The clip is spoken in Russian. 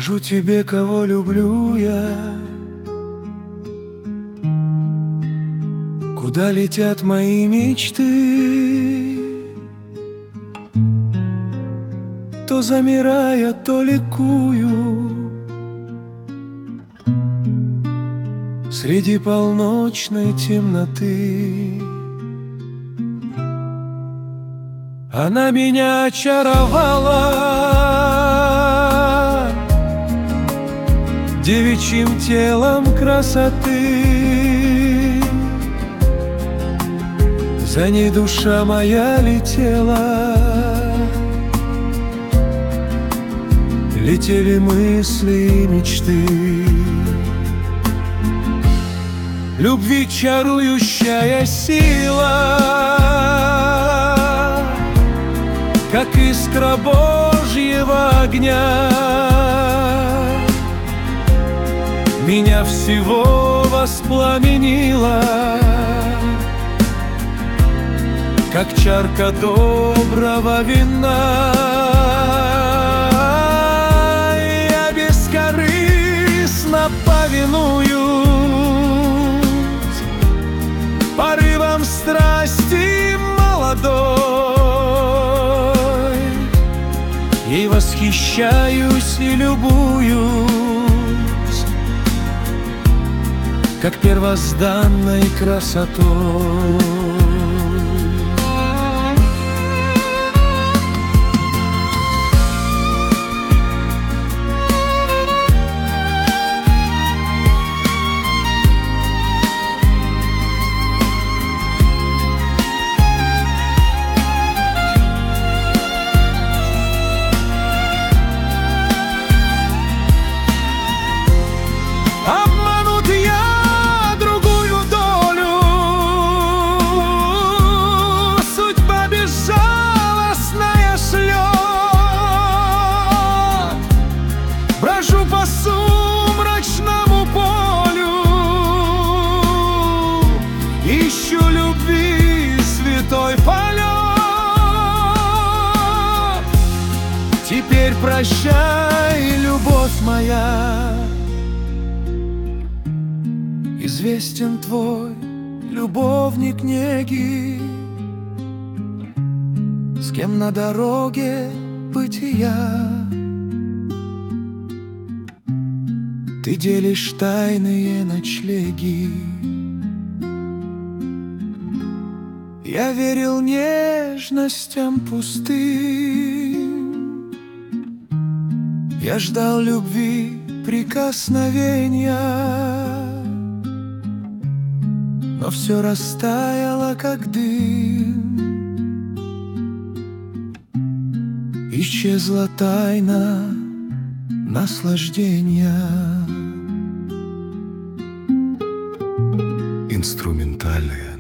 Скажу тебе, кого люблю я, куда летят мои мечты. То замирая, то ликую среди полночной темноты. Она меня очаровала девичьим телом красоты. За ней душа моя летела, летели мысли и мечты. Любви чарующая сила, как искра Божьего огня, меня всего воспламенила, как чарка доброго вина. Я бескорыстно повинуюсь порывам страсти молодой, и восхищаюсь и любуюсь, как первозданной красотой. Обманут я другую долю, судьба безжалостная шлет. Брожу по сумрачному полю, ищу любви святой полет. Теперь прощай, любовь моя, известен твой любовник неги, с кем на дороге бытия ты делишь тайные ночлеги. Я верил нежностям пустым, я ждал любви прикосновения, но все растаяло, как дым. Исчезла тайна наслаждения. Инструментальная